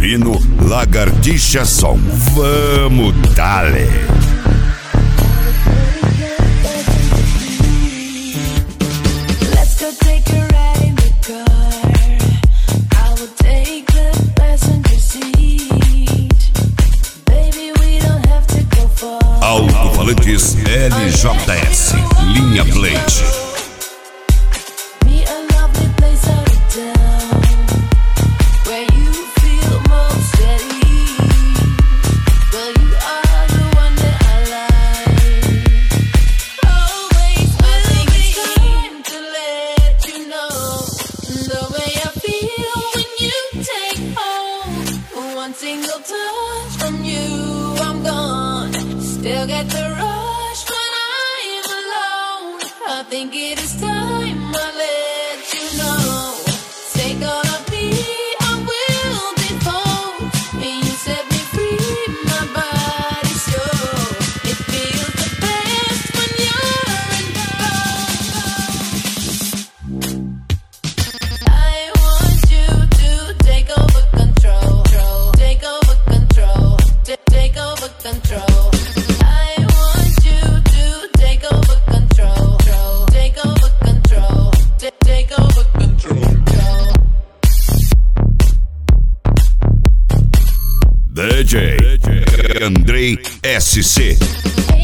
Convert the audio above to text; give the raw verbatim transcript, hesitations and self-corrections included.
ouvindo Lagartixa Som. Vamos, dale! Alto-falantes L J S, linha Blade. Single touch from you, I'm gone. Still get the rush when I'm alone. I think it is time I let you know. Take all of me, I will devote. And you set me free, my body's yours. It feels the best when you're involved. I want you to take over control. Take over control, take over control. I want you to take over control, take over control, take over control. D J Andrei S C.